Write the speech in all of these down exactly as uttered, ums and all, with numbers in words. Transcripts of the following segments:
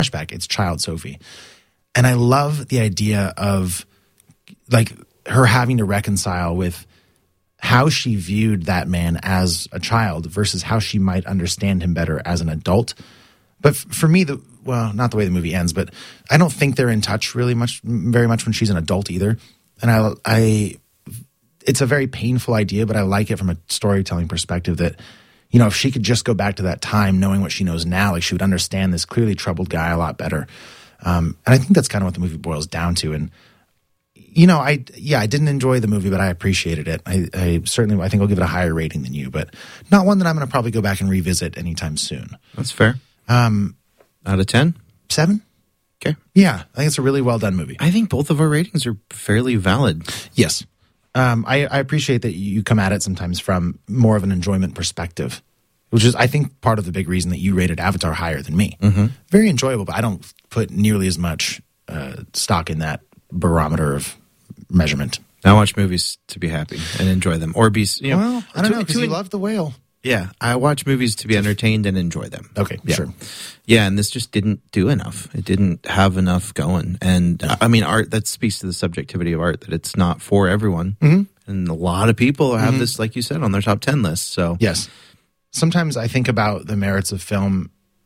flashback, it's child Sophie. And I love the idea of like her having to reconcile with how she viewed that man as a child versus how she might understand him better as an adult. But f- for me, the well, not the way the movie ends, but I don't think they're in touch really much, very much when she's an adult either. And I, I, it's a very painful idea, but I like it from a storytelling perspective that, you know, if she could just go back to that time knowing what she knows now, like she would understand this clearly troubled guy a lot better. Um, and I think that's kind of what the movie boils down to. And, you know, I, yeah, I didn't enjoy the movie, but I appreciated it. I, I certainly, I think I'll give it a higher rating than you, but not one that I'm going to probably go back and revisit anytime soon. That's fair. Um, Out of ten? Seven? Okay. Yeah, I think it's a really well done movie. I think both of our ratings are fairly valid. Yes. Um, I, I appreciate that you come at it sometimes from more of an enjoyment perspective, which is, I think, part of the big reason that you rated Avatar higher than me. Mm-hmm. Very enjoyable, but I don't put nearly as much uh, stock in that barometer of measurement. I watch movies to be happy and enjoy them. Or be, you know. Well, I don't to, know, because you love The Whale. Yeah, I watch movies to be entertained and enjoy them. Okay, yeah. sure. Yeah, and this just didn't do enough. It didn't have enough going. And, I mean, art, that speaks to the subjectivity of art, that it's not for everyone. Mm-hmm. And a lot of people have mm-hmm. this, like you said, on their top ten list. So yes. Sometimes I think about the merits of film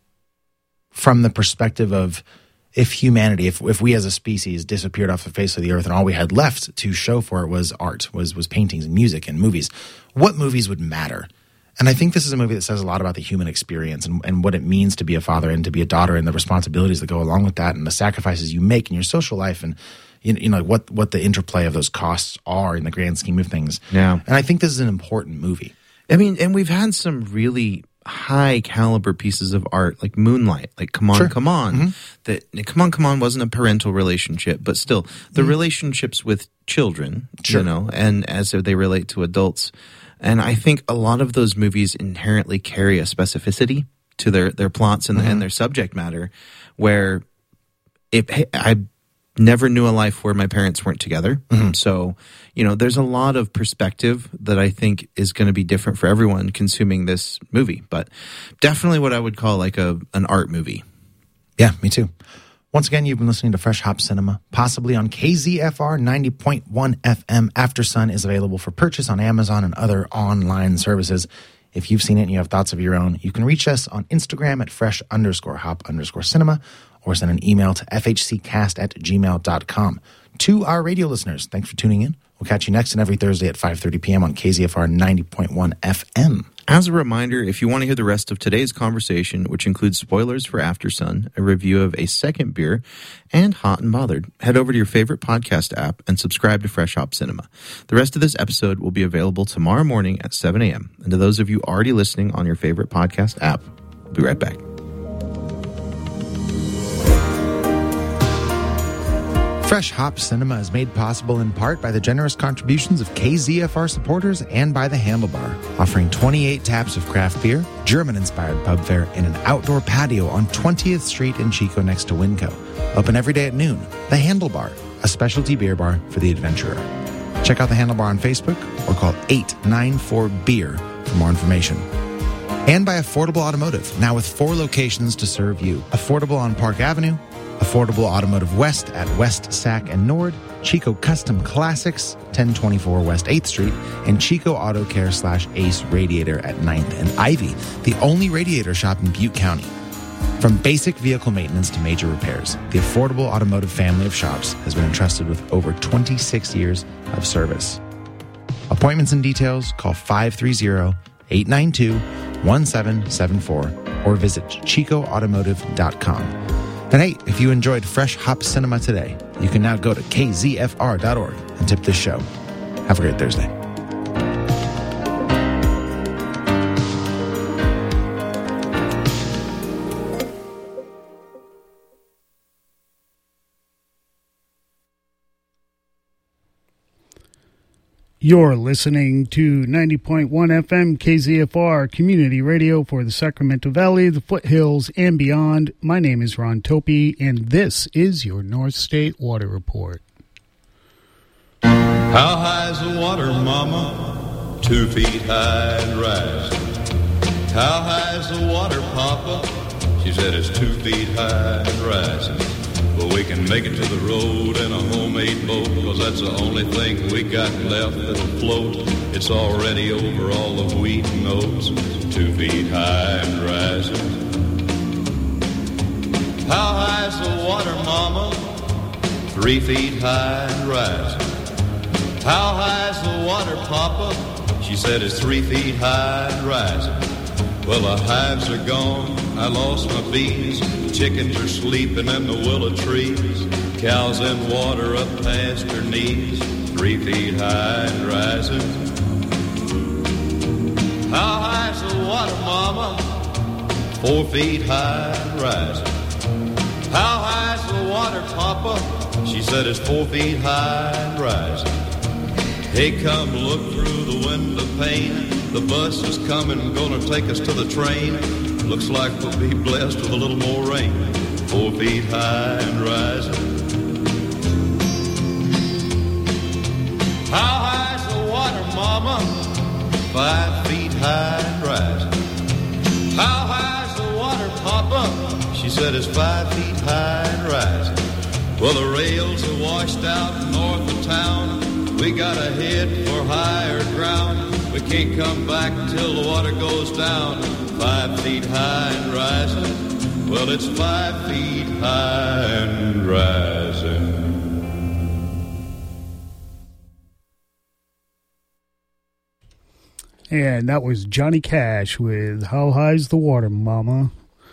from the perspective of if humanity, if if we as a species disappeared off the face of the earth and all we had left to show for it was art, was was paintings and music and movies, what movies would matter? And I think this is a movie that says a lot about the human experience and, and what it means to be a father and to be a daughter and the responsibilities that go along with that and the sacrifices you make in your social life and you, you know what what the interplay of those costs are in the grand scheme of things. Yeah. And I think this is an important movie. I mean, and we've had some really high caliber pieces of art like Moonlight, like Come On, sure. Come On. Mm-hmm. That Come On, Come On wasn't a parental relationship, but still the mm-hmm. relationships with children, sure. you know, and as they relate to adults. And I think a lot of those movies inherently carry a specificity to their, their plots and, mm-hmm. and their subject matter where if I never knew a life where my parents weren't together. Mm-hmm. So, you know, there's a lot of perspective that I think is going to be different for everyone consuming this movie, but definitely what I would call like a an art movie. Yeah, me too. Once again, you've been listening to Fresh Hop Cinema, possibly on K Z F R ninety point one F M. After Sun is available for purchase on Amazon and other online services. If you've seen it and you have thoughts of your own, you can reach us on Instagram at fresh underscore hop underscore cinema or send an email to fhccast at gmail dot com. To our radio listeners, thanks for tuning in. We'll catch you next and every Thursday at five thirty p.m. on K Z F R ninety point one F M. As a reminder, if you want to hear the rest of today's conversation, which includes spoilers for After Sun, a review of A Second Beer, and Hot and Bothered, head over to your favorite podcast app and subscribe to Fresh Hop Cinema. The rest of this episode will be available tomorrow morning at seven a.m. And to those of you already listening on your favorite podcast app, we'll be right back. Fresh Hop Cinema is made possible in part by the generous contributions of K Z F R supporters and by The Handlebar, offering twenty-eight taps of craft beer, German-inspired pub fare, and an outdoor patio on twentieth Street in Chico next to Winco. Open every day at noon. The Handlebar, a specialty beer bar for the adventurer. Check out The Handlebar on Facebook or call eight nine four beer for more information. And by Affordable Automotive, now with four locations to serve you. Affordable on Park Avenue, Affordable Automotive West at West Sac and Nord, Chico Custom Classics, ten twenty-four West eighth Street, and Chico Auto Care slash Ace Radiator at ninth and Ivy, the only radiator shop in Butte County. From basic vehicle maintenance to major repairs, the Affordable Automotive family of shops has been entrusted with over twenty-six years of service. Appointments and details, call five three zero, eight nine two, one seven seven four or visit chico automotive dot com. And hey, if you enjoyed Fresh Hop Cinema today, you can now go to k z f r dot org and tip this show. Have a great Thursday. You're listening to ninety point one F M K Z F R, community radio for the Sacramento Valley, the foothills, and beyond. My name is Ron Topi, and this is your North State Water Report. How high is the water, Mama? Two feet high and rising. How high is the water, Papa? She said it's two feet high and rising. But we can make it to the road in a homemade boat, 'cause that's the only thing we got left that'll float. It's already over all the wheat and oats, two feet high and rising. How high's the water, mama? Three feet high and rising. How high's the water, papa? She said it's three feet high and rising. Well, the hives are gone, I lost my bees. Chickens are sleeping in the willow trees. Cows in water up past her knees, three feet high and rising. How high's the water, mama? Four feet high and rising. How high's the water, papa? She said it's four feet high and rising. Hey, come look through the window pane. The bus is coming, gonna take us to the train. Looks like we'll be blessed with a little more rain. Four feet high and rising. How high's the water, mama? Five feet high and rising. How high's the water, papa? She said it's five feet high and rising. Well, the rails are washed out north of town. We gotta head for higher ground. We can't come back till the water goes down. Five feet high and rising. Well, it's five feet high and rising. And that was Johnny Cash with How High's the Water, Mama?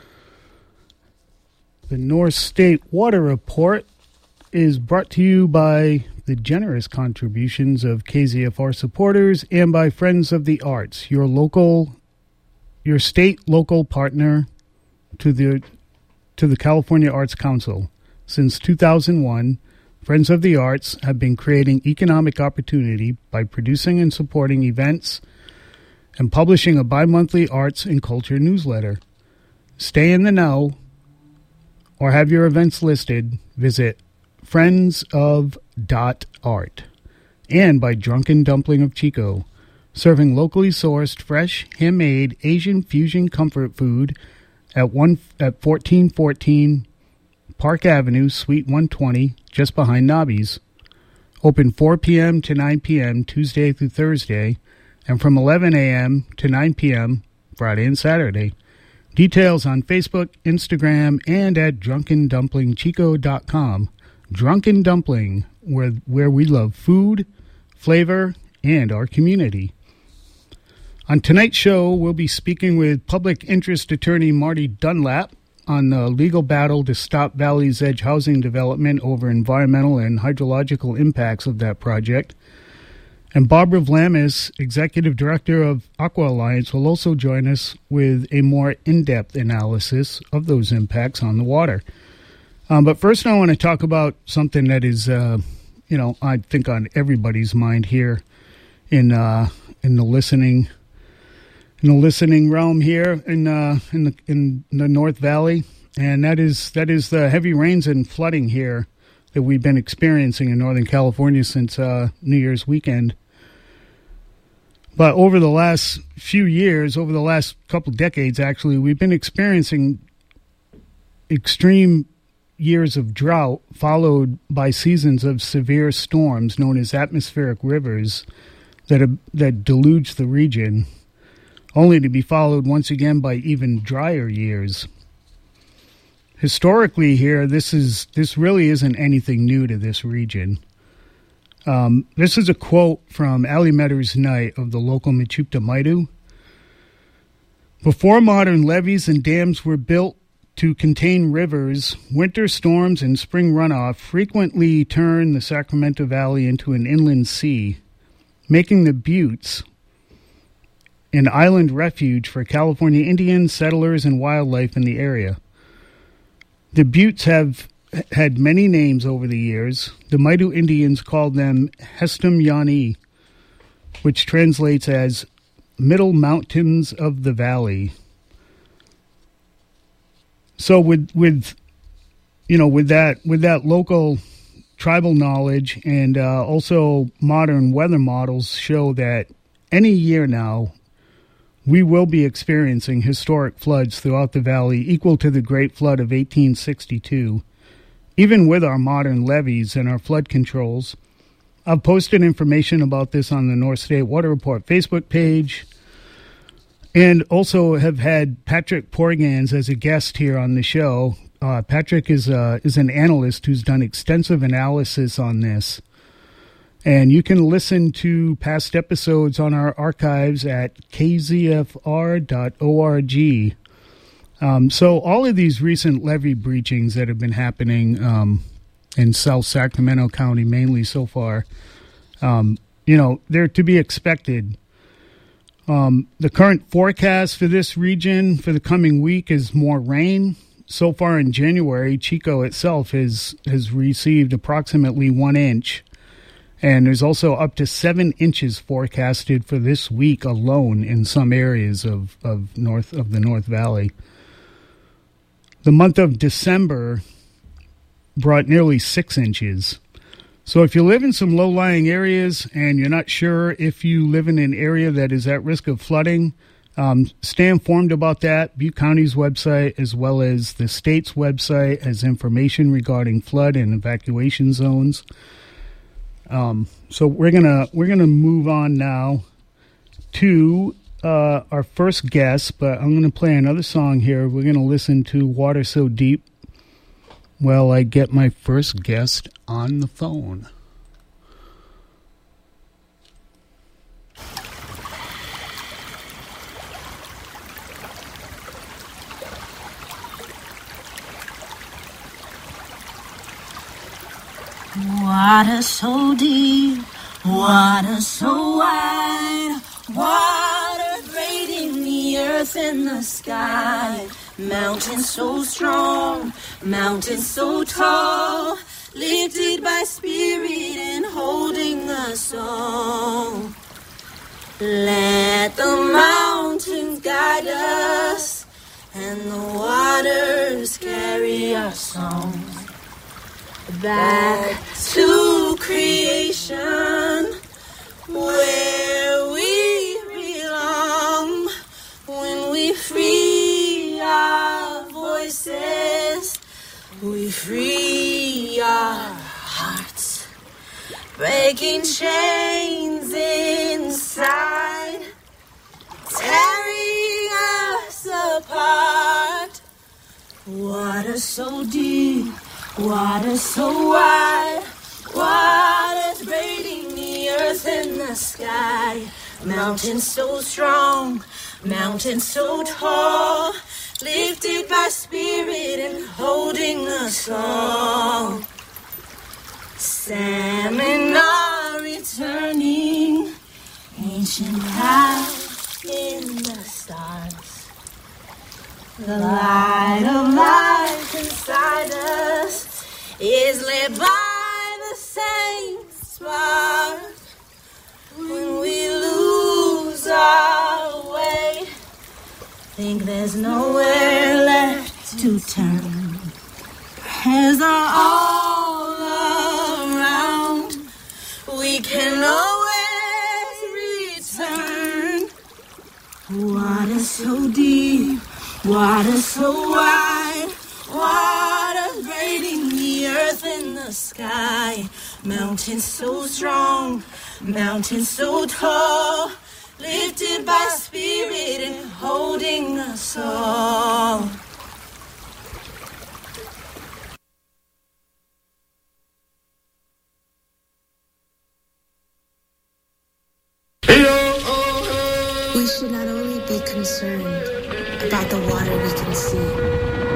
The North State Water Report is brought to you by the generous contributions of K Z F R supporters and by Friends of the Arts, your local, your state local partner to the to the California Arts Council. Since two thousand one, Friends of the Arts have been creating economic opportunity by producing and supporting events and publishing a bi-monthly arts and culture newsletter. Stay in the know or have your events listed. Visit friends of dot art, and by Drunken Dumpling of Chico, serving locally sourced, fresh, handmade Asian fusion comfort food at one at fourteen fourteen Park Avenue, Suite one twenty, just behind Nobby's. Open four p.m. to nine p.m. Tuesday through Thursday, and from eleven a.m. to nine p.m. Friday and Saturday. Details on Facebook, Instagram, and at drunken dumpling chico dot com. Drunken Dumpling, where where we love food, flavor, and our community. On tonight's show, we'll be speaking with public interest attorney Marty Dunlap on the legal battle to stop Valley's Edge housing development over environmental and hydrological impacts of that project. And Barbara Vlamis, executive director of Aqua Alliance, will also join us with a more in-depth analysis of those impacts on the water. Um, but first, I want to talk about something that is, uh, you know, I think on everybody's mind here in uh, in the listening in the listening realm here in uh, in the in the North Valley, and that is that is the heavy rains and flooding here that we've been experiencing in Northern California since uh, New Year's weekend. But over the last few years, over the last couple decades, actually, we've been experiencing extreme years of drought followed by seasons of severe storms known as atmospheric rivers that have, that deluge the region, only to be followed once again by even drier years. Historically here, this is this really isn't anything new to this region. Um, this is a quote from Ali Metters Knight of the local Mechoopda Maidu. Before modern levees and dams were built to contain rivers, winter storms and spring runoff frequently turn the Sacramento Valley into an inland sea, making the Buttes an island refuge for California Indians, settlers, and wildlife in the area. The Buttes have had many names over the years. The Maidu Indians called them Hestum Yani, which translates as Middle Mountains of the Valley. So with with you know with that with that local tribal knowledge and uh, also modern weather models show that any year now we will be experiencing historic floods throughout the valley equal to the Great Flood of eighteen sixty-two, even with our modern levees and our flood controls. I've posted information about this on the North State Water Report Facebook page, and also have had Patrick Porgans as a guest here on the show. Uh, Patrick is uh, is an analyst who's done extensive analysis on this. And you can listen to past episodes on our archives at k z f r dot org. Um, so all of these recent levee breachings that have been happening um, in South Sacramento County mainly so far, um, you know, they're to be expected. Um, the current forecast for this region for the coming week is more rain. So far in January, Chico itself has, has received approximately one inch. And there's also up to seven inches forecasted for this week alone in some areas of, of north of the North Valley. The month of December brought nearly six inches. So if you live in some low-lying areas and you're not sure if you live in an area that is at risk of flooding, um, stay informed about that. Butte County's website as well as the state's website has information regarding flood and evacuation zones. Um, so we're gonna we're gonna move on now to uh, our first guest, but I'm gonna play another song here. We're gonna listen to "Water So Deep" while I get my first guest on the phone. Water so deep, water so wide, water braiding the earth and the sky. Mountains so strong, mountains so tall, lifted by spirit and holding us all. Let the mountains guide us, and the waters carry our songs. Back to creation, where we belong. When we free our voices, we free our hearts. Breaking chains inside, tearing us apart. Water so deep, water so wide, water's braiding the earth and the sky. Mountains so strong, mountains so tall, lifted by spirit and holding us all. Salmon are returning, ancient life in the stars. The light of life inside us is lit by the same spark. When we lose our way, think there's nowhere left to turn. Prayers are all around, we can always return. Water so deep, water so wide, water braiding the earth and the sky. Mountains so strong, mountains so tall, lifted by spirit and holding us all. We should not only be concerned about the water we can see,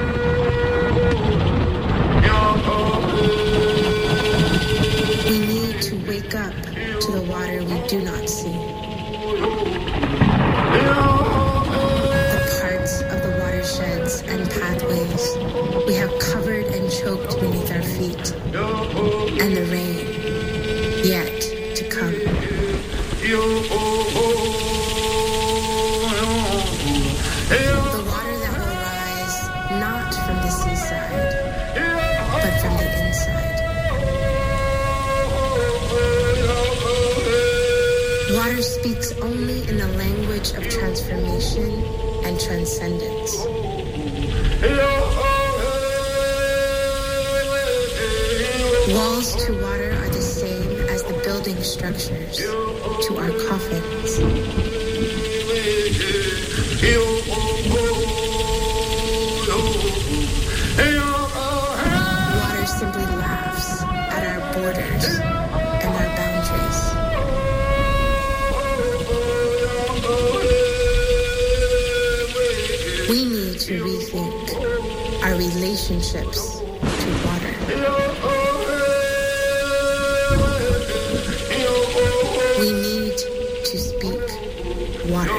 we need to wake up to the water we do not see. The parts of the watersheds and pathways we have covered and choked beneath our feet, and the rain yet to come. The water that will rise not from the seaside, but from the inside. Water speaks only in the language of transformation and transcendence. Walls to water are the same as the building structures to our coffins. Water simply laughs at our borders and our boundaries. We need to rethink our relationships to water. We need to speak water.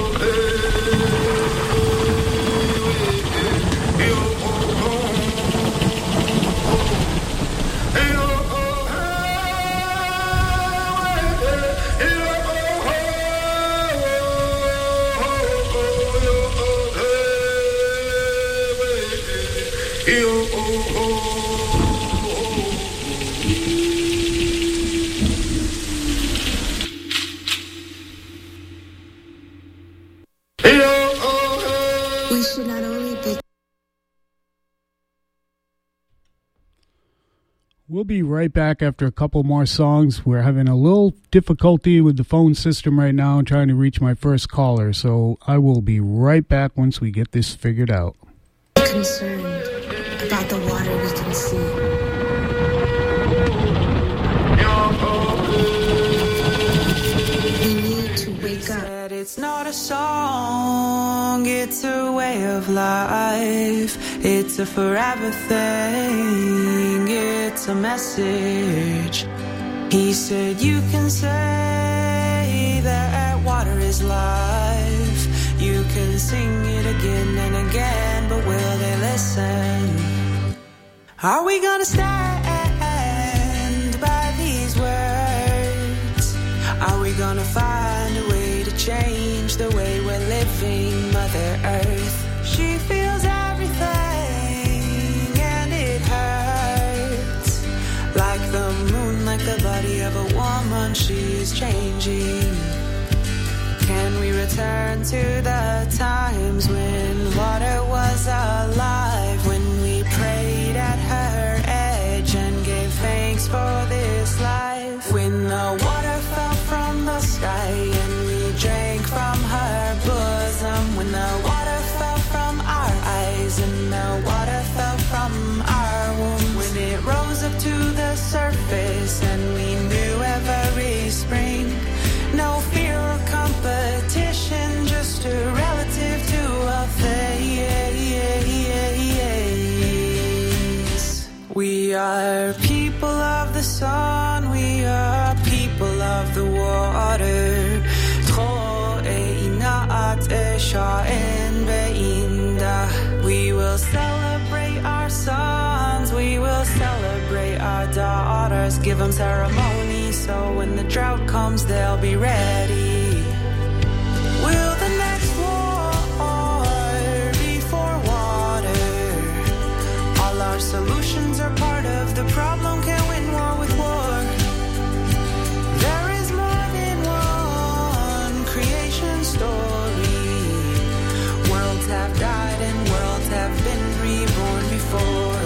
We should not only be. We'll be right back after a couple more songs. We're having a little difficulty with the phone system right now and trying to reach my first caller, so I will be right back once we get this figured out. Concerned about the water we can see. We need to wake up. It's not a song, it's a way of life. It's a forever thing, it's a message. He said you can say that water is life. You can sing it again and again, but will they listen? Are we gonna stand by these words? Are we gonna find a way to change the way we're living, Mother Earth? She feels everything and it hurts. Like the moon, like the body of a woman, she is changing. Can we return to the times when water was alive? When we prayed at her edge and gave thanks for this life? When the water fell from the sky and we drank from her bosom? When the water fell from our eyes and the water fell from our womb? When it rose up to the surface and we knew every spring? No fear or competition, just a relative to a face. We are people of the sun, we are people of the water. Tro einaat eshaen beinda. We will celebrate our sons, we will celebrate our daughters. Give them ceremony so when the drought comes they'll be ready. Will the next war be for water? All our solutions are part of the problem. Can't win war with war. There is more than one creation story. Worlds have died and worlds have been reborn before.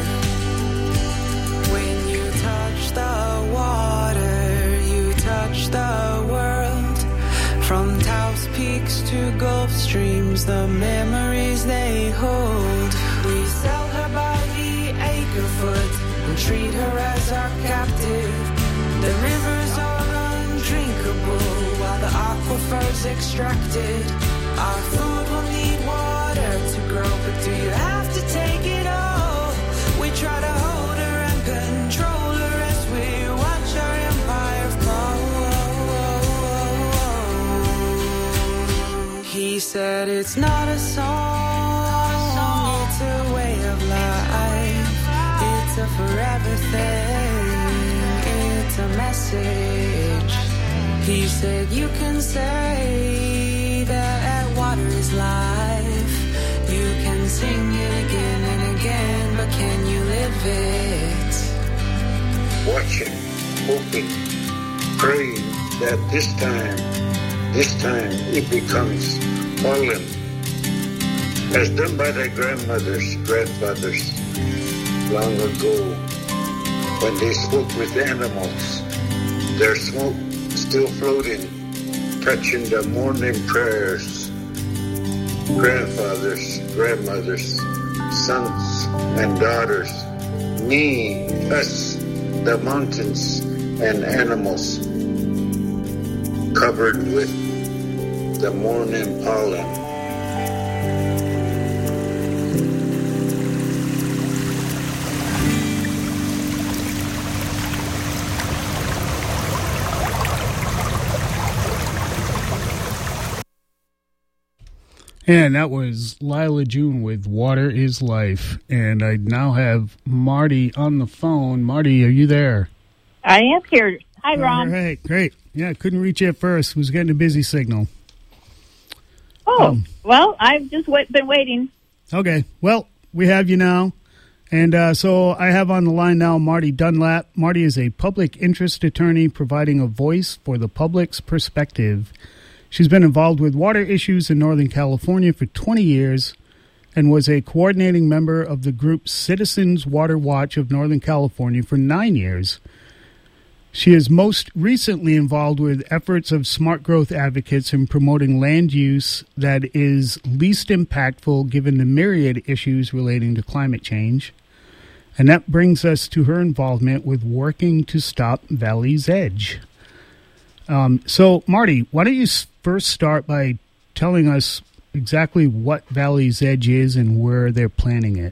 When you touch the water, you touch the world. From Taos Peaks to Gulf Streams, the memories they hold. We sell her by the acre foot and treat her as our captive. The rivers are undrinkable while the aquifers extracted. Our food will need water to grow, but do you have to take it all? We try to hold her and control her as we watch our empire fall. He said it's not a song, it's a way of life. It's a forever thing, it's a message. He said you can say that water is life. You can sing it again and again, but can you live it? Watching, hoping, praying that this time This time it becomes pollen, as done by their grandmothers, grandfathers, long ago, when they spoke with animals. Their smoke still floating, touching the morning prayers. Grandfathers, grandmothers, sons and daughters, me, us, the mountains and animals, covered with the morning pollen. And that was Lila June with Water is Life. And I now have Marty on the phone. Marty, are you there? I am here. Hi, Ron. All right, great. Yeah, couldn't reach you at first. Was getting a busy signal. Oh, Um, well, I've just wait, been waiting. Okay, well, we have you now. And uh, so I have on the line now Marty Dunlap. Marty is a public interest attorney providing a voice for the public's perspective. She's been involved with water issues in Northern California for twenty years and was a coordinating member of the group Citizens Water Watch of Northern California for nine years. She is most recently involved with efforts of smart growth advocates in promoting land use that is least impactful given the myriad issues relating to climate change. And that brings us to her involvement with working to stop Valley's Edge. Um, so, Marty, why don't you s- first start by telling us exactly what Valley's Edge is and where they're planning it?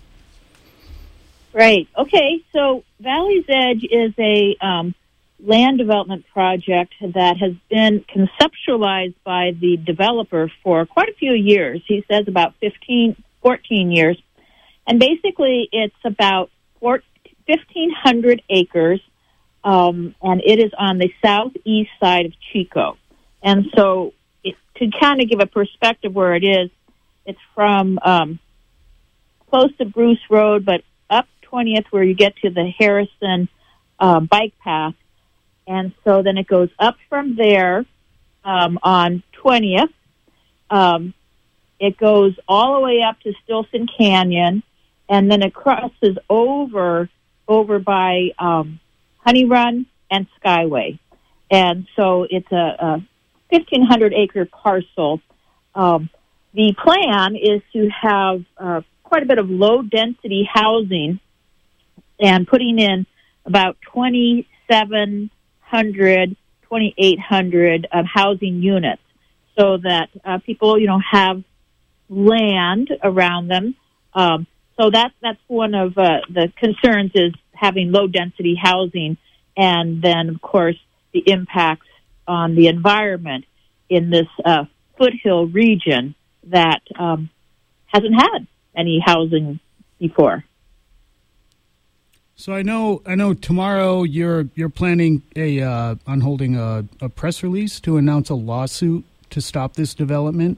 Right. Okay. So Valley's Edge is a um, land development project that has been conceptualized by the developer for quite a few years. He says about fifteen, fourteen years. And basically it's about fifteen hundred acres, um, and it is on the southeast side of Chico. And so it, to kind of give a perspective where it is, it's from um, close to Bruce Road, but up twentieth where you get to the Harrison uh, bike path. And so then it goes up from there um, on twentieth. Um, it goes all the way up to Stilson Canyon, and then it crosses over over by um, Honey Run and Skyway. And so it's a, a fifteen hundred acre parcel. Um, the plan is to have uh, quite a bit of low-density housing and putting in about twenty-seven hundred, twenty-eight hundred um, housing units so that uh, people, you know, have land around them. Um, so that's, that's one of uh, the concerns is having low-density housing and then, of course, the impacts on the environment in this uh, foothill region that um, hasn't had any housing before. So I know, I know. Tomorrow you're you're planning a uh, on holding a, a press release to announce a lawsuit to stop this development.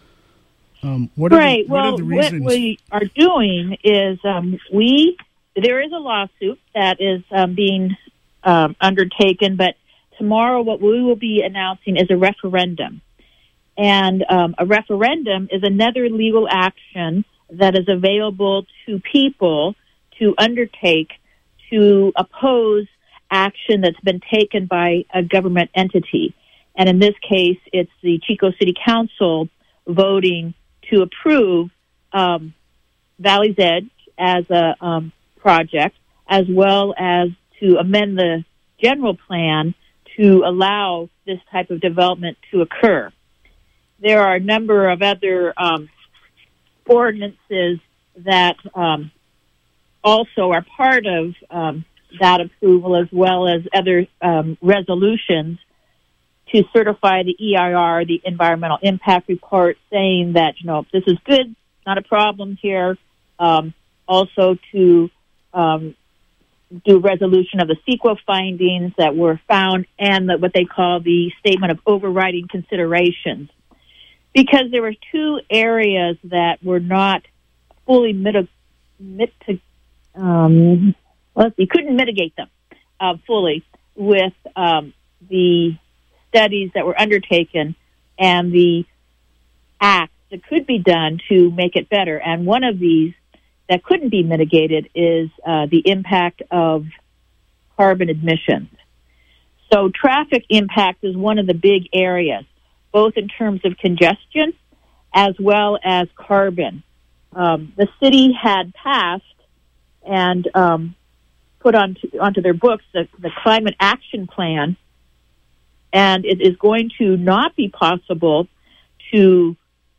Um, what right. Are the, what well, are the reasons? what we are doing is um, we there is a lawsuit that is um, being um, undertaken, but tomorrow what we will be announcing is a referendum, and um, a referendum is another legal action that is available to people to undertake to oppose action that's been taken by a government entity. And in this case, it's the Chico City Council voting to approve um, Valley's Edge as a um, project, as well as to amend the general plan to allow this type of development to occur. There are a number of other um, ordinances that um, also are part of um, that approval, as well as other um, resolutions to certify the E I R, the Environmental Impact Report, saying that, you know, this is good, not a problem here. Um, also to um, do resolution of the CEQA findings that were found and the, what they call the Statement of Overriding Considerations. Because there were two areas that were not fully mitigated, mit- um, well, you couldn't mitigate them uh, fully with um, the studies that were undertaken and the acts that could be done to make it better. And one of these that couldn't be mitigated is uh, the impact of carbon emissions. So traffic impact is one of the big areas, both in terms of congestion as well as carbon. Um, the city had passed and um, put onto, onto their books the, the Climate Action Plan, and it is going to not be possible to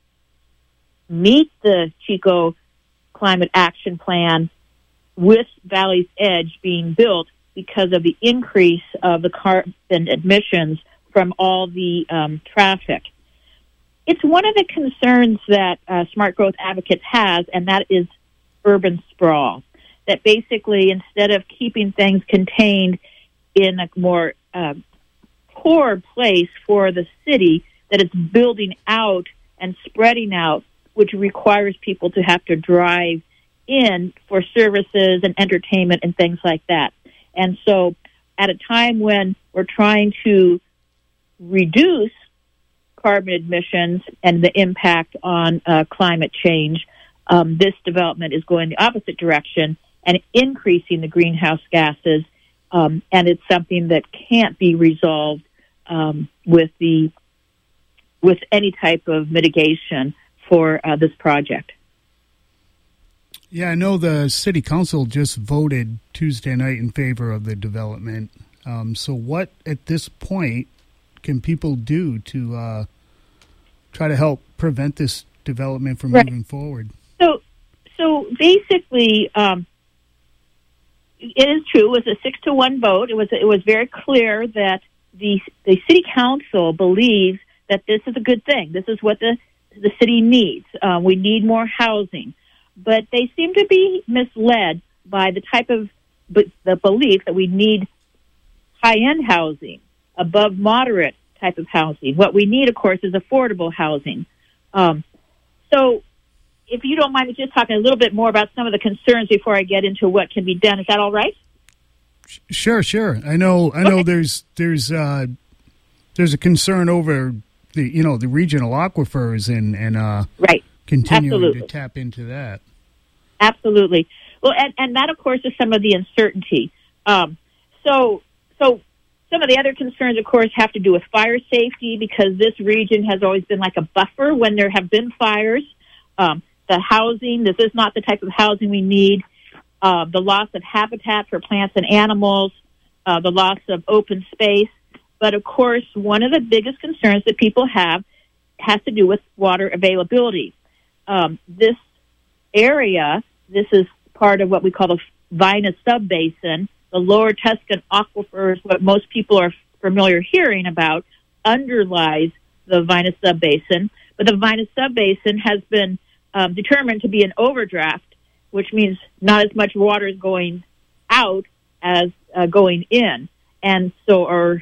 meet the Chico Climate Action Plan with Valley's Edge being built because of the increase of the carbon emissions from all the um, traffic. It's one of the concerns that uh, Smart Growth Advocates has, and that is urban sprawl. That basically, instead of keeping things contained in a more uh, core place for the city, that it's building out and spreading out, which requires people to have to drive in for services and entertainment and things like that. And so at a time when we're trying to reduce carbon emissions and the impact on uh, climate change, um, this development is going the opposite direction and increasing the greenhouse gases, um, and it's something that can't be resolved um, with the with any type of mitigation for uh, this project. Yeah, I know the city council just voted Tuesday night in favor of the development. Um, so what, at this point, can people do to uh, try to help prevent this development from right. moving forward? So, so basically, um, it is true. It was a six to one vote. It was it was very clear that the the city council believes that this is a good thing. This is what the the city needs. Uh, we need more housing. But they seem to be misled by the type of the belief that we need high-end housing, above moderate type of housing. What we need, of course, is affordable housing. Um, so if you don't mind me just talking a little bit more about some of the concerns before I get into what can be done, is that all right? Sure, sure. I know I know okay. there's there's uh, there's a concern over the you know the regional aquifers and, and uh, right. continuing Absolutely. to tap into that. Absolutely. Well, and, and that, of course, is some of the uncertainty. Um, so, so some of the other concerns, of course, have to do with fire safety, because this region has always been like a buffer when there have been fires. Um, the housing, this is not the type of housing we need. Uh, the loss of habitat for plants and animals, uh, the loss of open space. But, of course, one of the biggest concerns that people have has to do with water availability. Um, this area, this is part of what we call the Vina Subbasin. The lower Tuscan aquifers, what most people are familiar hearing about, underlies the Vina Subbasin. But the Vina Subbasin has been um, determined to be an overdraft, which means not as much water is going out as uh, going in. And so, or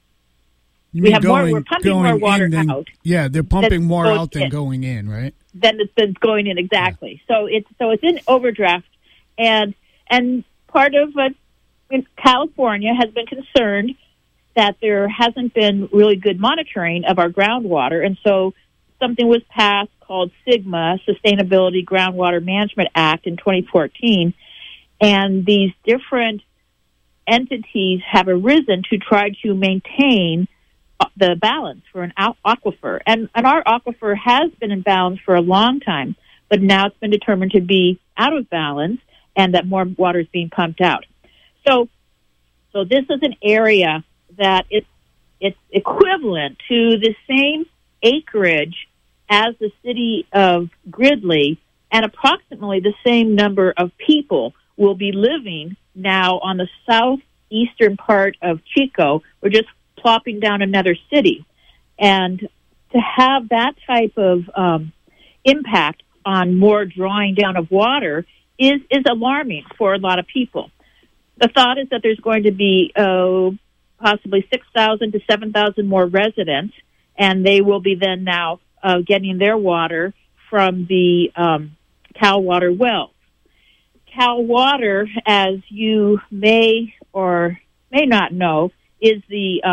we have going, more, we're pumping more water than, out. Yeah, they're pumping more out than in. going in, right? Than it's been going in, exactly. Yeah. So it's so it's in overdraft, and and part of uh, in California has been concerned that there hasn't been really good monitoring of our groundwater, and so something was passed called SGMA, Sustainability Groundwater Management Act, in twenty fourteen, and these different entities have arisen to try to maintain the balance for an aquifer. And, and our aquifer has been in balance for a long time, but now it's been determined to be out of balance and that more water is being pumped out. So so this is an area that it's, it's equivalent to the same acreage as the city of Gridley, and approximately the same number of people will be living now on the southeastern part of Chico. We're just plopping down another city. And to have that type of um, impact on more drawing down of water is, is alarming for a lot of people. The thought is that there's going to be uh, possibly six thousand to seven thousand more residents, and they will be then now uh, getting their water from the um, Cal Water wells. Cal Water, as you may or may not know, is the um,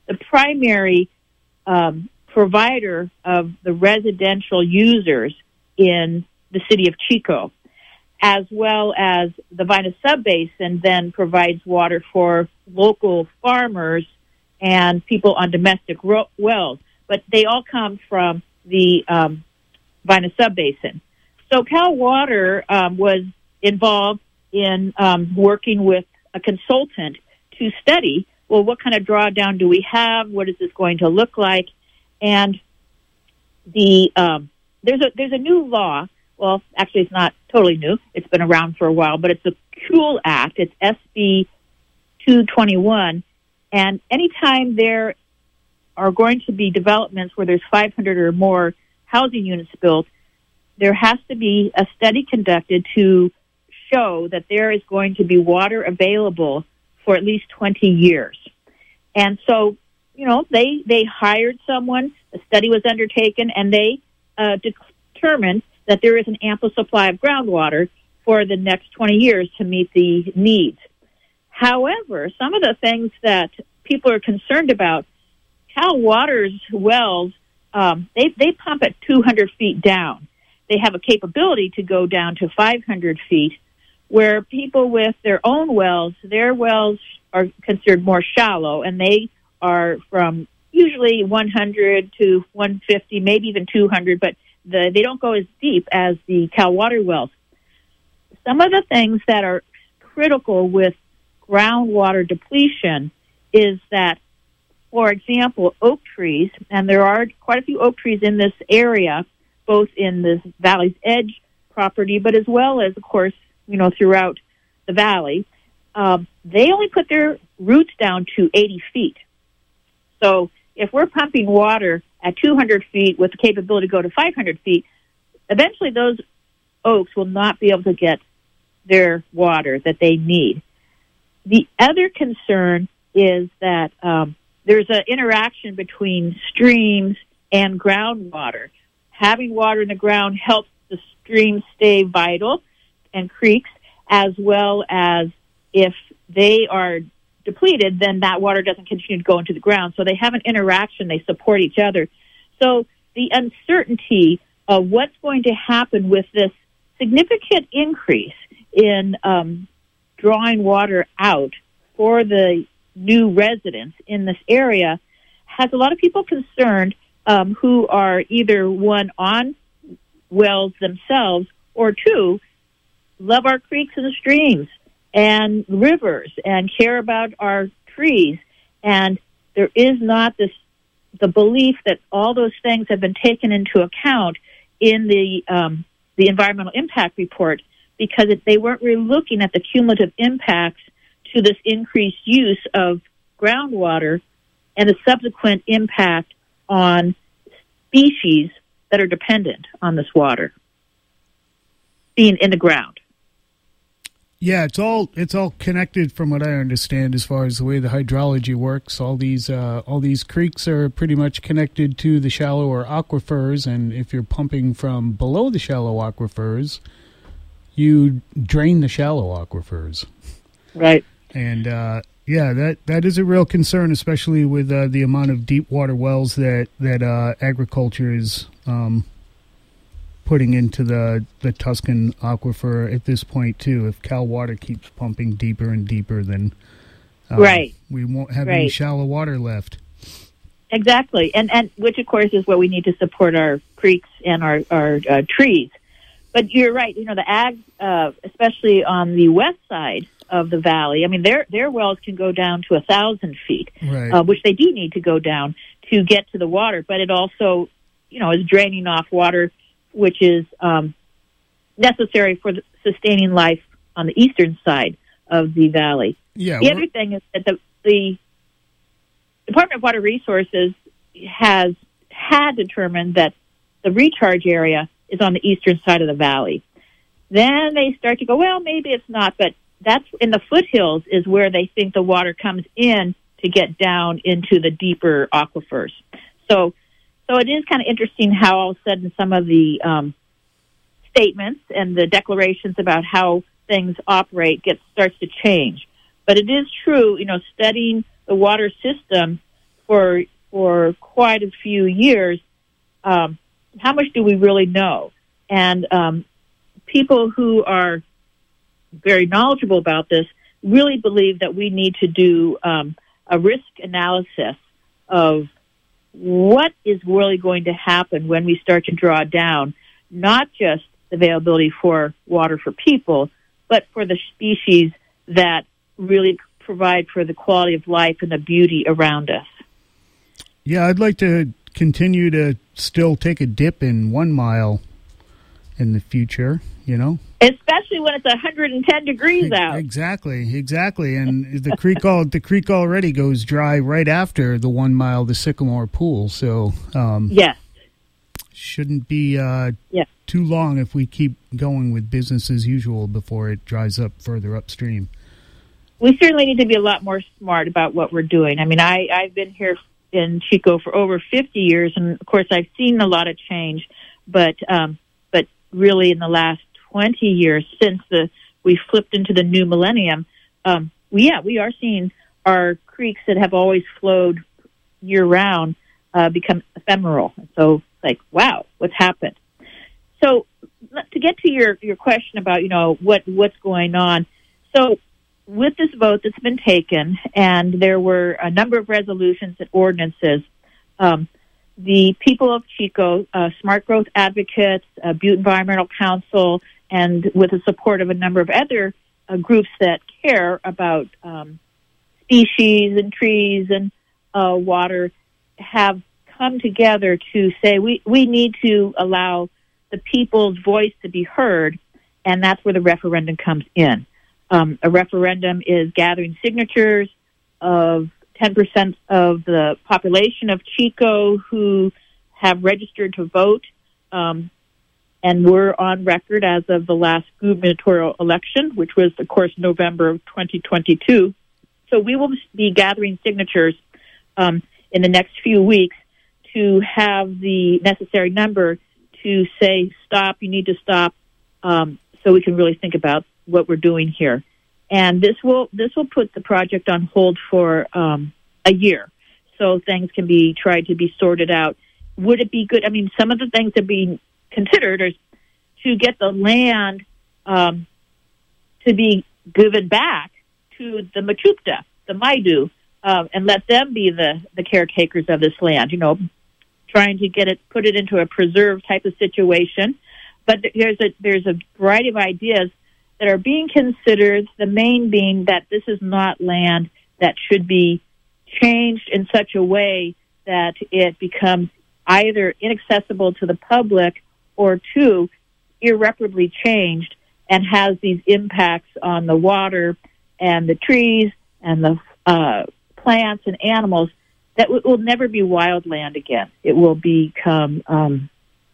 the primary um, provider of the residential users in the city of Chico, as well as the Vina Subbasin then provides water for local farmers and people on domestic ro- wells. But they all come from the um, Vina Subbasin. So Cal Water um, was involved in um, working with a consultant to study, well, what kind of drawdown do we have? What is this going to look like? And the um, there's a there's a new law. Well, actually, it's not totally new. It's been around for a while, but it's the CUEL Act. It's S B two twenty-one. And anytime there are going to be developments where there's five hundred or more housing units built, there has to be a study conducted to show that there is going to be water available for at least twenty years. And so, you know, they, they hired someone, a study was undertaken, and they uh, determined that there is an ample supply of groundwater for the next twenty years to meet the needs. However, some of the things that people are concerned about, Cal Water's wells, um, they, they pump at two hundred feet down. They have a capability to go down to five hundred feet, where people with their own wells, their wells are considered more shallow, and they are from usually one hundred to one fifty, maybe even two hundred, but the, they don't go as deep as the Cal Water wells. Some of the things that are critical with groundwater depletion is that, for example, oak trees, and there are quite a few oak trees in this area, both in the Valley's Edge property, but as well as, of course, you know, throughout the valley, um, they only put their roots down to eighty feet. So if we're pumping water at two hundred feet with the capability to go to five hundred feet, eventually those oaks will not be able to get their water that they need. The other concern is that um, there's an interaction between streams and groundwater. Having water in the ground helps the streams stay vital, and creeks, as well as if they are depleted, then that water doesn't continue to go into the ground. So they have an interaction. They support each other. So the uncertainty of what's going to happen with this significant increase in um, drawing water out for the new residents in this area has a lot of people concerned um, who are either, one, on wells themselves, or two, love our creeks and streams and rivers and care about our trees. And there is not this the belief that all those things have been taken into account in the um, the environmental impact report, because it, they weren't really looking at the cumulative impacts to this increased use of groundwater and the subsequent impact on species that are dependent on this water being in the ground. Yeah, it's all it's all connected from what I understand as far as the way the hydrology works. All these uh, all these creeks are pretty much connected to the shallower aquifers, and if you're pumping from below the shallow aquifers, you drain the shallow aquifers. Right. And uh, yeah, that that is a real concern, especially with uh, the amount of deep water wells that that uh, agriculture is um, putting into the, the Tuscan aquifer at this point, too. If Cal Water keeps pumping deeper and deeper, then uh, right. we won't have right. any shallow water left. Exactly, and and which, of course, is what we need to support our creeks and our, our uh, trees. But you're right, you know, the ag, uh, especially on the west side of the valley, I mean, their their wells can go down to one thousand feet, right. uh, which they do need to go down to get to the water. But it also, you know, is draining off water, which is um, necessary for the sustaining life on the eastern side of the valley. Yeah, the other thing is that the, the Department of Water Resources has had determined that the recharge area is on the eastern side of the valley. Then they start to go, well, maybe it's not, but that's in the foothills is where they think the water comes in to get down into the deeper aquifers. So So it is kind of interesting how all of a sudden some of the um, statements and the declarations about how things operate get starts to change. But it is true, you know, studying the water system for for quite a few years, um, how much do we really know? And um, people who are very knowledgeable about this really believe that we need to do um, a risk analysis of what is really going to happen when we start to draw down not just the availability for water for people, but for the species that really provide for the quality of life and the beauty around us. Yeah, I'd like to continue to still take a dip in one mile in the future, you know? Especially when it's one hundred ten degrees out. Exactly, exactly. And the creek all, the creek already goes dry right after the one mile, the Sycamore Pool. So um, yes. shouldn't be uh, yes. too long if we keep going with business as usual before it dries up further upstream. We certainly need to be a lot more smart about what we're doing. I mean, I, I've been here in Chico for over fifty years, and of course I've seen a lot of change, but um, but really in the last twenty years since the we flipped into the new millennium, um, we, yeah, we are seeing our creeks that have always flowed year-round uh, become ephemeral. So it's like, wow, what's happened? So to get to your, your question about, you know, what what's going on, so with this vote that's been taken, and there were a number of resolutions and ordinances, um, the people of Chico, uh, Smart Growth Advocates, uh, Butte Environmental Council, and with the support of a number of other uh, groups that care about um, species and trees and uh, water, have come together to say we, we need to allow the people's voice to be heard, and that's where the referendum comes in. Um, a referendum is gathering signatures of ten percent of the population of Chico who have registered to vote, um, and we're on record as of the last gubernatorial election, which was, of course, November of twenty twenty-two. So we will be gathering signatures um, in the next few weeks to have the necessary number to say, stop, you need to stop, um, so we can really think about what we're doing here. And this will this will put the project on hold for um, a year, so things can be tried to be sorted out. Would it be good? I mean, some of the things that are being considered are to get the land um, to be given back to the Mechoopda, the Maidu, uh, and let them be the, the caretakers of this land, you know, trying to get it, put it into a preserve type of situation. But there's a there's a variety of ideas that are being considered, the main being that this is not land that should be changed in such a way that it becomes either inaccessible to the public or, two, irreparably changed and has these impacts on the water and the trees and the uh, plants and animals that w- will never be wild land again. It will become um,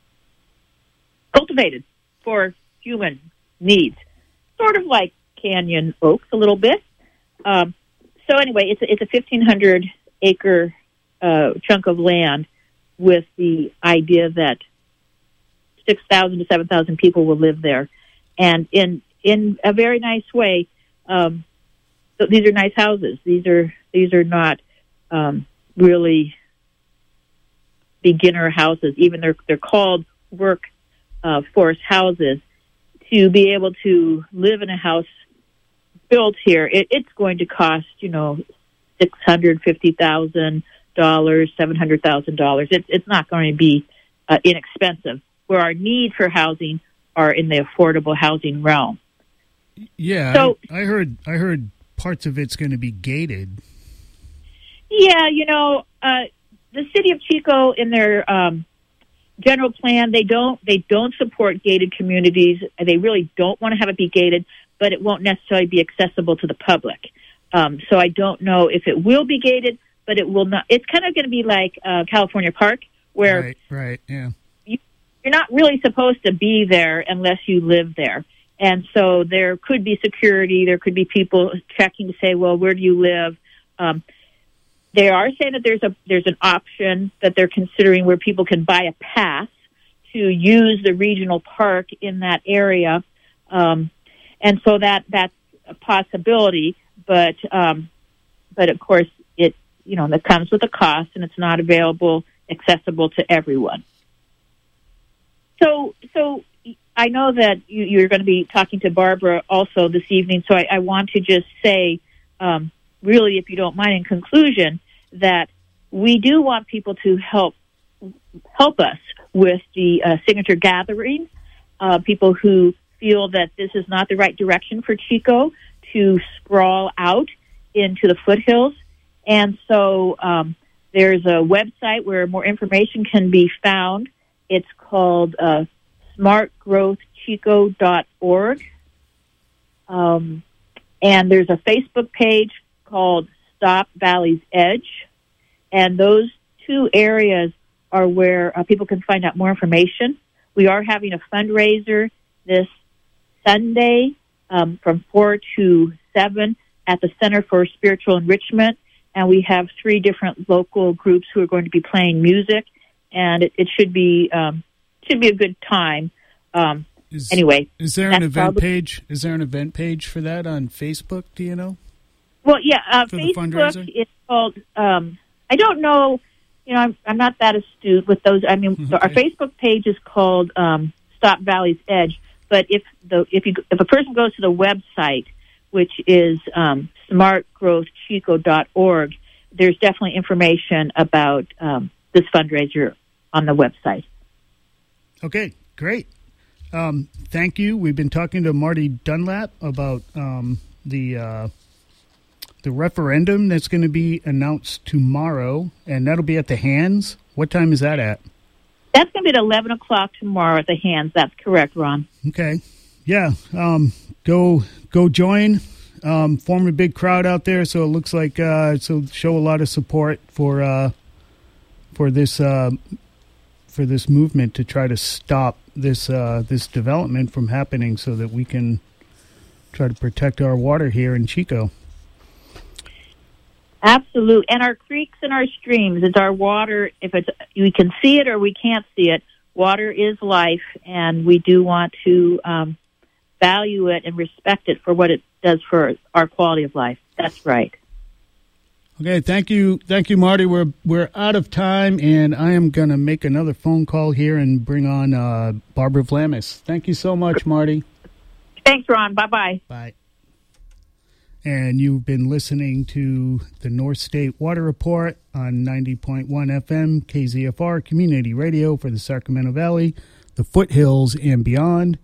cultivated for human needs. Sort of like Canyon Oaks a little bit. Um, so anyway, it's a, it's a fifteen hundred acre uh, chunk of land with the idea that six thousand to seven thousand people will live there. And in in a very nice way, um, so these are nice houses. These are these are not um, really beginner houses. Even they're they're called work uh, force houses. To be able to live in a house built here, it, it's going to cost, you know, six hundred fifty thousand dollars, seven hundred thousand dollars. It's it's not going to be uh, inexpensive. Where our need for housing are in the affordable housing realm. Yeah, so, I, I heard I heard parts of it's going to be gated. Yeah, you know, uh, the city of Chico in their um, general plan, they don't they don't support gated communities. They really don't want to have it be gated, but it won't necessarily be accessible to the public. Um, so I don't know if it will be gated, but it will not. It's kind of going to be like uh, California Park, where right, right, yeah, you, you're not really supposed to be there unless you live there. And so there could be security. There could be people checking to say, well, where do you live? Um, They are saying that there's a there's an option that they're considering where people can buy a pass to use the regional park in that area, um, and so that that's a possibility. But um, but of course, it you know, that comes with a cost, and it's not available, accessible to everyone. So, so I know that you, you're going to be talking to Barbara also this evening, so I, I want to just say, um, really, if you don't mind, in conclusion, that we do want people to help help us with the uh, signature gathering, uh, people who feel that this is not the right direction for Chico to sprawl out into the foothills. And so um, there's a website where more information can be found. It's called uh, smart growth chico dot org. Um, and there's a Facebook page called Stop Valley's Edge. And those two areas are where uh, people can find out more information. We are having a fundraiser this Sunday um, from four to seven at the Center for Spiritual Enrichment. And we have three different local groups who are going to be playing music. And it, it should be um, should be a good time. Um, is, anyway. Is there an event probably, page? Is there an event page for that on Facebook, do you know? Well, yeah, uh, for the Facebook is called, um, I don't know, you know, I'm, I'm not that astute with those. I mean, okay. Our Facebook page is called um, Stop Valley's Edge. But if the if you if a person goes to the website, which is um, smart growth chico dot org, there's definitely information about um, this fundraiser on the website. Okay, great. Um, thank you. We've been talking to Marty Dunlap about um, the uh, the referendum that's going to be announced tomorrow, and that'll be at the Hands. What time is that at? That's going to be at eleven o'clock tomorrow at the Hands. That's correct, Ron. Okay. Yeah. Um, go go join. Um, form a big crowd out there, so it looks like uh, so show a lot of support for uh, for this uh, for this movement to try to stop this uh, this development from happening, so that we can try to protect our water here in Chico. Absolutely, and our creeks and our streams. It's our water. If it's we can see it or we can't see it, water is life, and we do want to um, value it and respect it for what it does for our quality of life. That's right. Okay, thank you, thank you, Marty. We're we're out of time, and I am going to make another phone call here and bring on uh, Barbara Vlamis. Thank you so much, Marty. Thanks, Ron. Bye-bye. Bye. And you've been listening to the North State Water Report on ninety point one F M K Z F R Community Radio for the Sacramento Valley, the foothills, and beyond.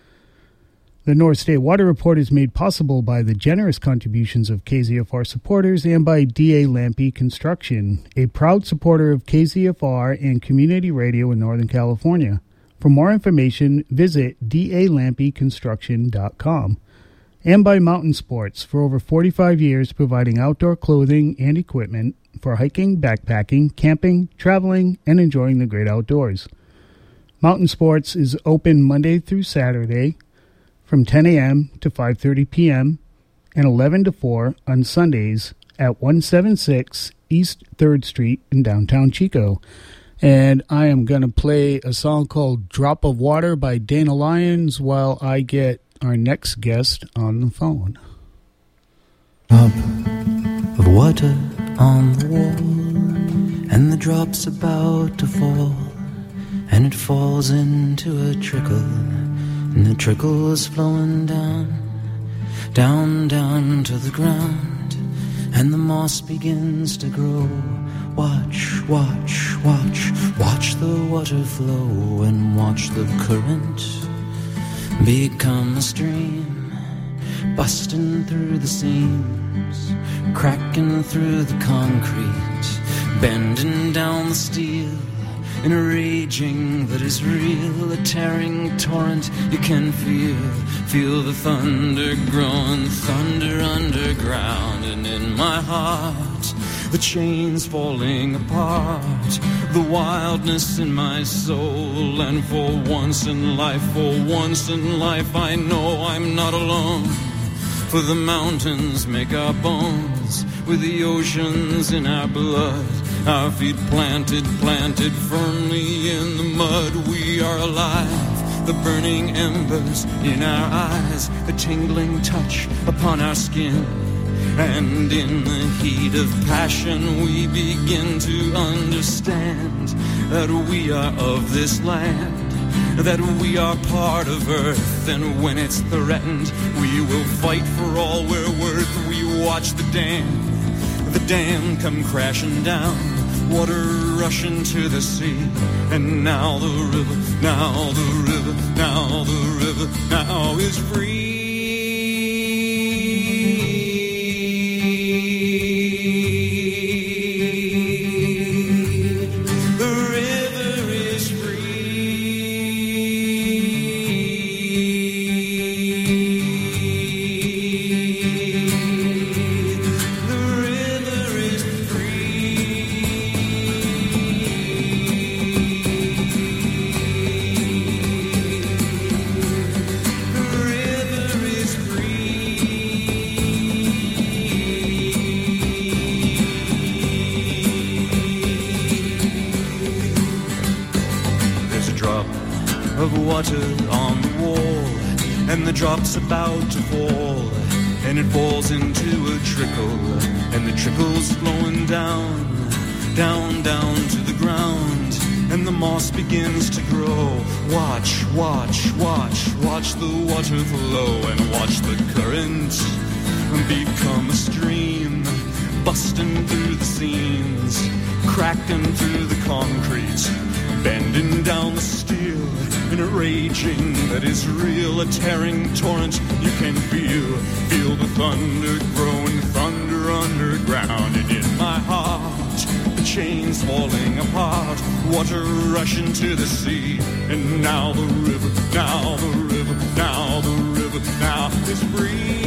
The North State Water Report is made possible by the generous contributions of K Z F R supporters and by D A. Lampe Construction, a proud supporter of K Z F R and community radio in Northern California. For more information, visit d a lampe construction dot com. And by Mountain Sports, for over forty-five years providing outdoor clothing and equipment for hiking, backpacking, camping, traveling, and enjoying the great outdoors. Mountain Sports is open Monday through Saturday from ten a.m. to five thirty p.m. and eleven to four on Sundays at one seventy-six East third Street in downtown Chico. And I am going to play a song called Drop of Water by Dana Lyons while I get our next guest on the phone. Drop of water on the wall, and the drop's about to fall, and it falls into a trickle, and the trickle is flowing down, down, down to the ground, and the moss begins to grow. Watch, watch, watch, watch the water flow, and watch the current become a stream, busting through the seams, cracking through the concrete, bending down the steel, in a raging that is real, a tearing torrent you can feel, feel the thunder growing, thunder underground, and in my heart the chains falling apart, the wildness in my soul, and for once in life, for once in life, I know I'm not alone. For the mountains make our bones, with the oceans in our blood, our feet planted, planted firmly in the mud. We are alive, the burning embers in our eyes, the tingling touch upon our skin, And in the heat of passion we begin to understand that we are of this land, that we are part of Earth, and when it's threatened, we will fight for all we're worth. We watch the dam, the dam come crashing down, water rushing to the sea, and now the river, now the river, now the river, now is free. On the wall, and the drop's about to fall, and it falls into a trickle, and the trickle's flowing down, down, down to the ground, and the moss begins to grow. Watch, watch, watch, watch the water flow, and watch the current become a stream, busting through the seams, cracking through the concrete, bending down the steel, in a raging that is real, a tearing torrent you can feel. Feel the thunder growing, thunder underground, and in my heart, the chains falling apart, water rushing to the sea, and now the river, now the river, now the river, now is free.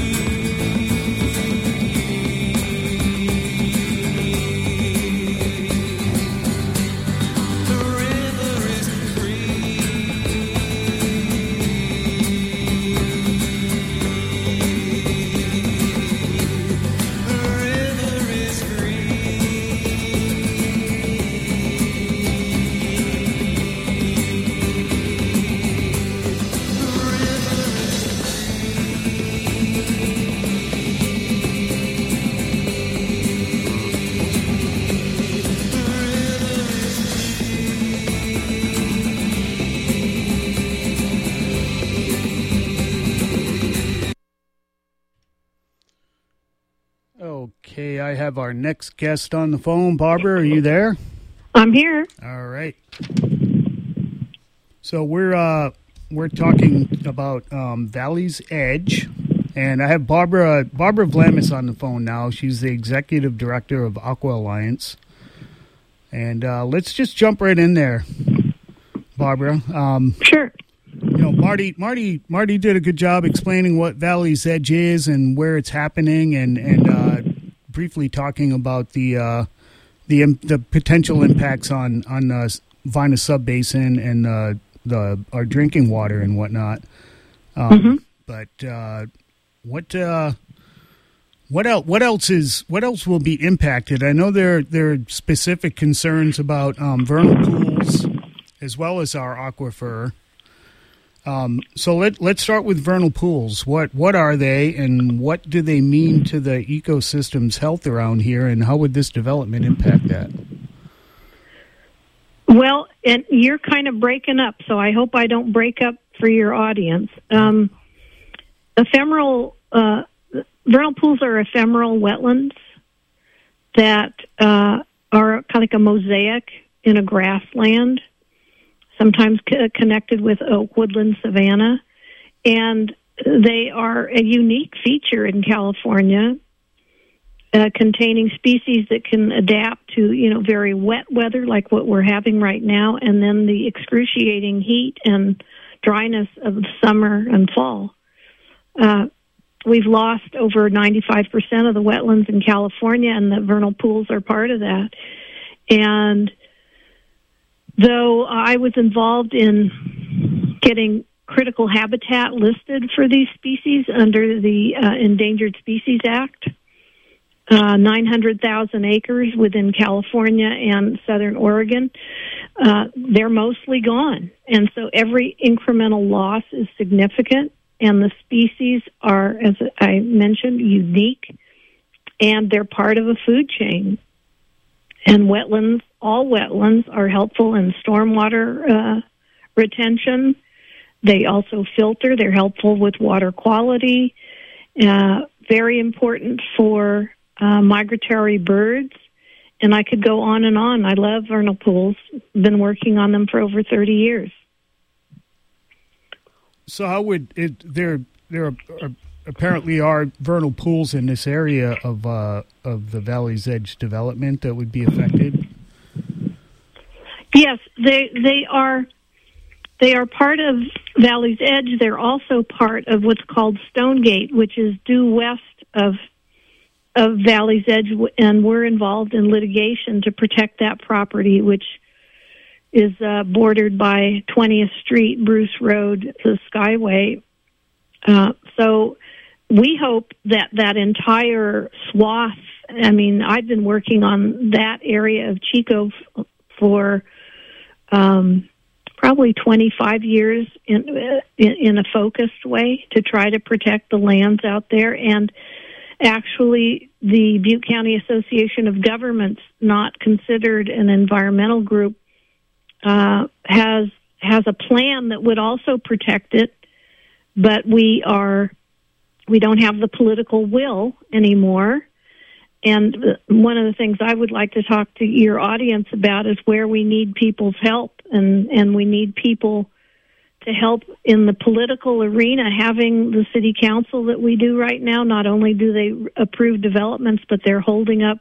Okay, I have our next guest on the phone. Barbara, are you there? I'm here. All right. So we're uh, we're talking about um, Valley's Edge, and I have Barbara Barbara Vlamis on the phone now. She's the executive director of Aqua Alliance, and uh, let's just jump right in there, Barbara. Um, sure. You know, Marty, Marty, Marty did a good job explaining what Valley's Edge is and where it's happening, and and uh, briefly talking about the uh, the the potential impacts on on uh, Vina Subbasin and uh, the our drinking water and whatnot. Um, mm-hmm. But uh, what uh, what else? What else is what else will be impacted? I know there there are specific concerns about um, vernal pools as well as our aquifer. Um, so let, let's start with vernal pools. What what are they, and what do they mean to the ecosystem's health around here, and how would this development impact that? Well, and you're kind of breaking up, so I hope I don't break up for your audience. Um, ephemeral uh, vernal pools are ephemeral wetlands that uh, are kind of like a mosaic in a grassland, sometimes c- connected with oak woodland savanna, and they are a unique feature in California, uh, containing species that can adapt to, you know, very wet weather like what we're having right now, and then the excruciating heat and dryness of summer and fall. Uh, we've lost over ninety-five percent of the wetlands in California, and the vernal pools are part of that. And though I was involved in getting critical habitat listed for these species under the uh, Endangered Species Act, uh, nine hundred thousand acres within California and southern Oregon, uh, they're mostly gone. And so every incremental loss is significant, and the species are, as I mentioned, unique and they're part of a food chain. And wetlands, all wetlands, are helpful in stormwater uh, retention. They also filter. They're helpful with water quality. Uh, very important for uh, migratory birds. And I could go on and on. I love vernal pools. Been working on them for over thirty years. So how would it, there, there are, are, apparently are vernal pools in this area of uh, of the Valley's Edge development that would be affected? Yes, they they are they are part of Valley's Edge. They're also part of what's called Stonegate, which is due west of of Valley's Edge, and we're involved in litigation to protect that property, which is uh, bordered by twentieth Street, Bruce Road, the Skyway. Uh, so we hope that that entire swath, I mean, I've been working on that area of Chico f- for um, probably twenty-five years in, in, in a focused way to try to protect the lands out there. And actually, the Butte County Association of Governments, not considered an environmental group, uh, has has a plan that would also protect it, but we are we don't have the political will anymore. And one of the things I would like to talk to your audience about is where we need people's help, and, and we need people to help in the political arena. Having the city council that we do right now, not only do they approve developments, but they're holding up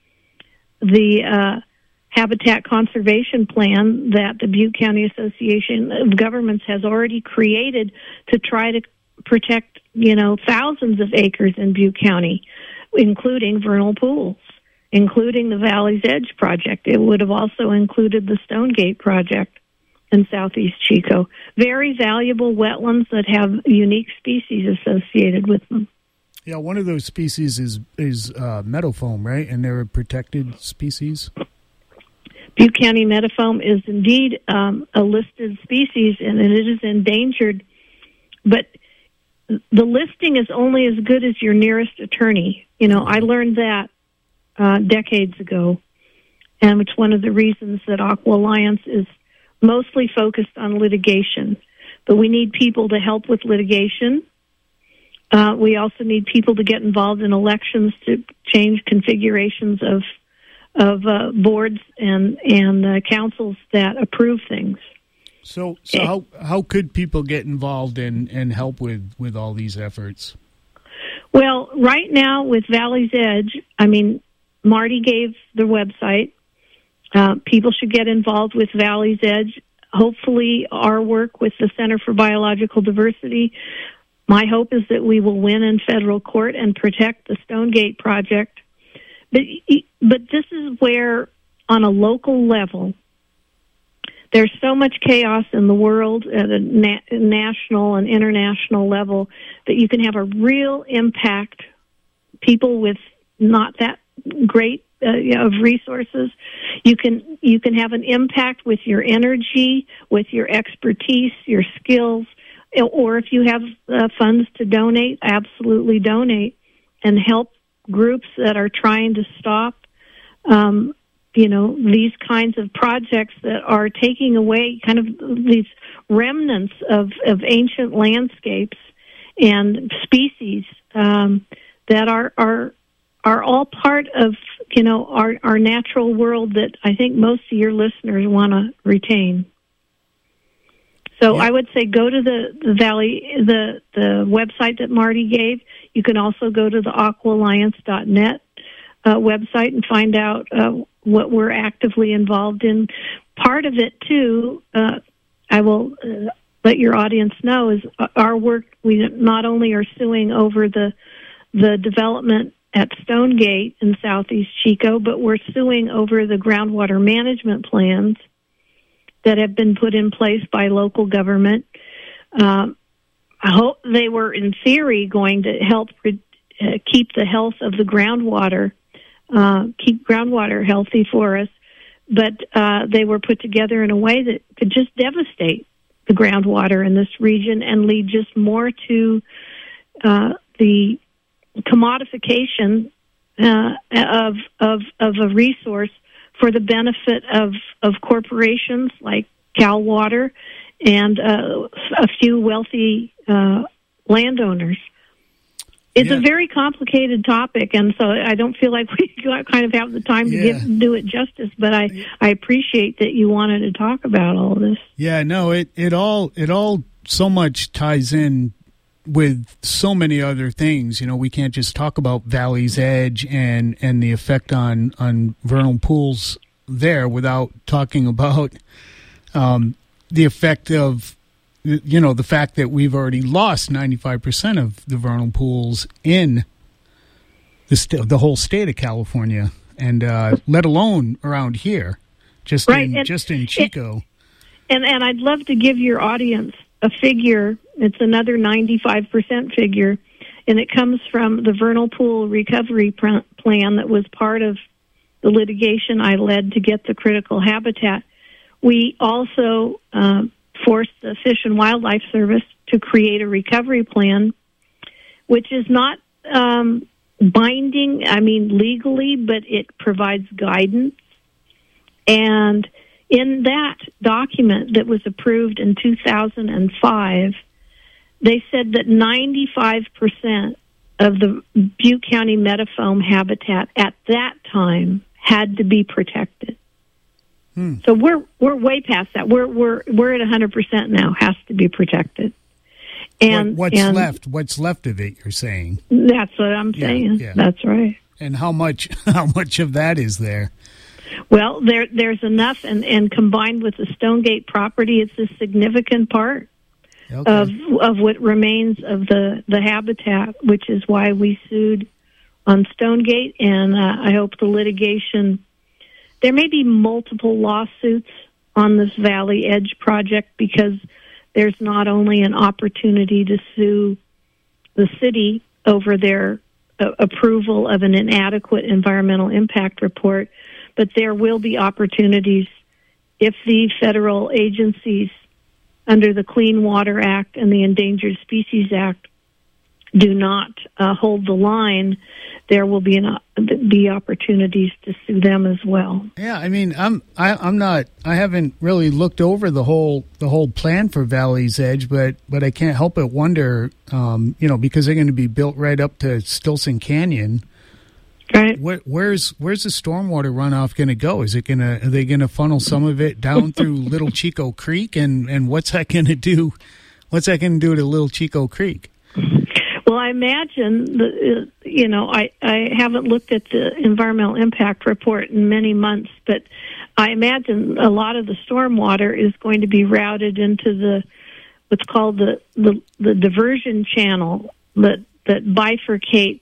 the uh, habitat conservation plan that the Butte County Association of Governments has already created to try to protect, you know, thousands of acres in Butte County, including vernal pools, including the Valley's Edge project. It would have also included the Stonegate project in southeast Chico. Very valuable wetlands that have unique species associated with them. Yeah, one of those species is is uh, meadowfoam, right? And they're a protected species? Butte County meadowfoam is indeed um, a listed species, and it is endangered. But the listing is only as good as your nearest attorney. You know, I learned that uh, decades ago, and it's one of the reasons that Aqua Alliance is mostly focused on litigation. But we need people to help with litigation. Uh, we also need people to get involved in elections to change configurations of of uh, boards and and uh, councils that approve things. So, so how how could people get involved and, and help with, with all these efforts? Well, right now with Valley's Edge, I mean, Marty gave the website. Uh, people should get involved with Valley's Edge. Hopefully, our work with the Center for Biological Diversity, my hope is that we will win in federal court and protect the Stonegate project. But, but this is where, on a local level, there's so much chaos in the world at a na- national and international level that you can have a real impact. People with not that great uh, you know, of resources, you can you can have an impact with your energy, with your expertise, your skills, or if you have uh, funds to donate, absolutely donate and help groups that are trying to stop um, you know, these kinds of projects that are taking away kind of these remnants of, of ancient landscapes and species um, that are, are are all part of, you know, our, our natural world that I think most of your listeners want to retain. So I would say go to the, the Valley, the, the website that Marty gave. You can also go to the aqua alliance dot net uh, website and find out uh, what we're actively involved in. Part of it, too, uh, I will uh, let your audience know, is our work. We not only are suing over the the development at Stonegate in southeast Chico, but we're suing over the groundwater management plans that have been put in place by local government. Um, I hope they were, in theory, going to help re- uh, keep the health of the groundwater, uh, keep groundwater healthy for us, but uh, they were put together in a way that could just devastate the groundwater in this region and lead just more to uh, the commodification uh, of of of a resource for the benefit of of corporations like Cal Water and uh, a few wealthy uh, landowners. It's yeah. a very complicated topic, and so I don't feel like we kind of have the time to yeah. give, do it justice. But I, I appreciate that you wanted to talk about all this. Yeah, no, it, it all it all so much ties in with so many other things. You know, we can't just talk about Valley's Edge and, and the effect on, on vernal pools there without talking about um, the effect of, you know, the fact that we've already lost ninety-five percent of the vernal pools in the st- the whole state of California, and uh, let alone around here, just right. in and, just in Chico. And and I'd love to give your audience a figure. It's another ninety-five percent figure, and it comes from the vernal pool recovery pr- plan that was part of the litigation I led to get the critical habitat. We also uh, forced the Fish and Wildlife Service to create a recovery plan, which is not um, binding, I mean, legally, but it provides guidance. And in that document that was approved in two thousand five, they said that ninety-five percent of the Butte County meadow habitat at that time had to be protected. Hmm. So we're we're way past that. We're we're we're at one hundred percent now. Has to be protected. And what, what's and left? What's left of it? You're saying? That's what I'm saying. Yeah, yeah. That's right. And how much? How much of that is there? Well, there there's enough, and, and combined with the Stonegate property, it's a significant part okay. of of what remains of the the habitat, which is why we sued on Stonegate, and uh, I hope the litigation. There may be multiple lawsuits on this Valley Edge project because there's not only an opportunity to sue the city over their uh, approval of an inadequate environmental impact report, but there will be opportunities if the federal agencies under the Clean Water Act and the Endangered Species Act do not uh, hold the line. There will be an, be opportunities to sue them as well. Yeah, I mean, I'm I, I'm not I haven't really looked over the whole the whole plan for Valley's Edge, but but I can't help but wonder, um, you know, because they're going to be built right up to Stilson Canyon. Right. Where, where's where's the stormwater runoff going to go? Is it going to are they going to funnel some of it down through Little Chico Creek, and and what's that going to do? What's that going to do to Little Chico Creek? Well, I imagine, the, you know, I, I haven't looked at the environmental impact report in many months, but I imagine a lot of the stormwater is going to be routed into the what's called the, the, the diversion channel that, that bifurcates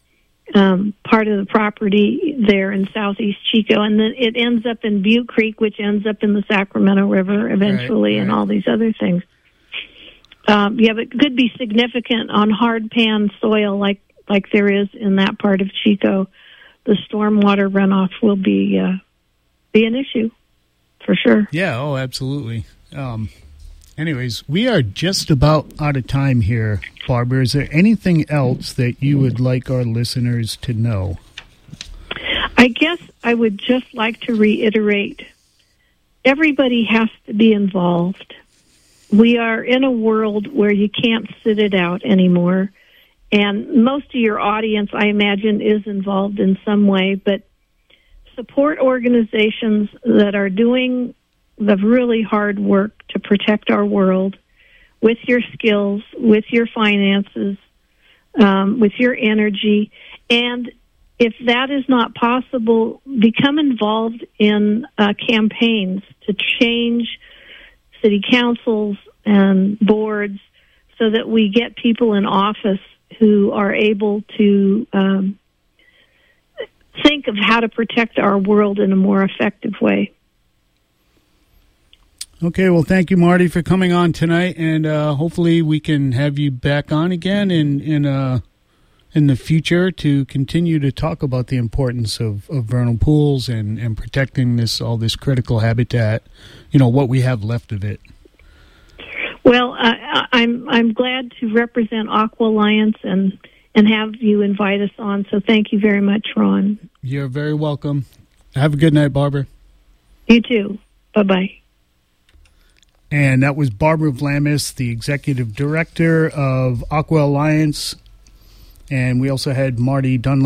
um, part of the property there in southeast Chico, and then it ends up in Butte Creek, which ends up in the Sacramento River eventually, right, right. and all these other things. Um, yeah, but it could be significant on hard pan soil like, like there is in that part of Chico. The stormwater runoff will be uh, be an issue for sure. Yeah, oh, absolutely. Um, anyways, we are just about out of time here, Barbara. Is there anything else that you would like our listeners to know? I guess I would just like to reiterate, everybody has to be involved. We are in a world where you can't sit it out anymore. And most of your audience, I imagine, is involved in some way. But support organizations that are doing the really hard work to protect our world with your skills, with your finances, um, with your energy. And if that is not possible, become involved in uh, campaigns to change city councils and boards so that we get people in office who are able to um, think of how to protect our world in a more effective way. Okay, well, thank you, Marty, for coming on tonight, and uh, hopefully we can have you back on again in in uh, in the future to continue to talk about the importance of, of vernal pools and, and protecting this all this critical habitat, you know, what we have left of it. Well, uh, I'm I'm glad to represent Aqua Alliance and and have you invite us on. So thank you very much, Ron. You're very welcome. Have a good night, Barbara. You too. Bye-bye. And that was Barbara Vlamis, the executive director of Aqua Alliance. And we also had Marty Dunlap.